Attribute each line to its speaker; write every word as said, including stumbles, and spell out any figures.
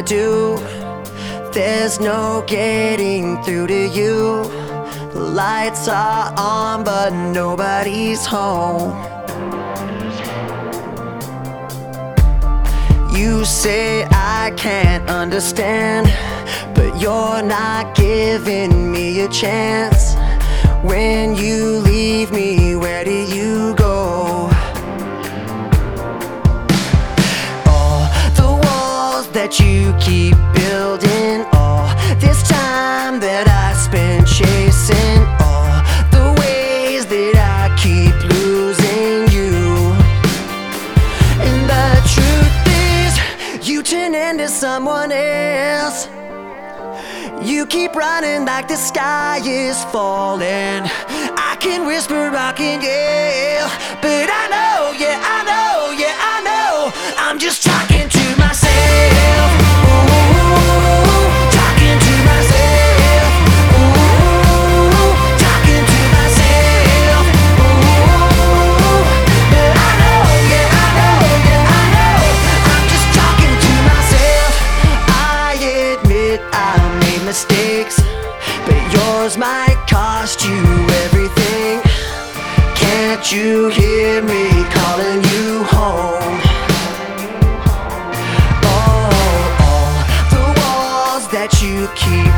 Speaker 1: do. There's no getting through to you. The lights are on but nobody's home. You say I can't understand, but you're not giving me a chance. When you leave me, where do you go? All the walls that you keep building, all this time that I spent chasing, all the ways that I keep losing you. And the truth is, you turn into someone else. You keep running like the sky is falling. I can whisper, I can yell, but I know, yeah, I know, yeah, I know, I'm just talking to myself. Ooh, talking to myself. Ooh, talking to myself. Ooh, but I know, yeah, I know, yeah, I know, I'm just talking to myself. I admit I mistakes, but yours might cost you everything. Can't you hear me calling you home? Oh, all the walls that you keep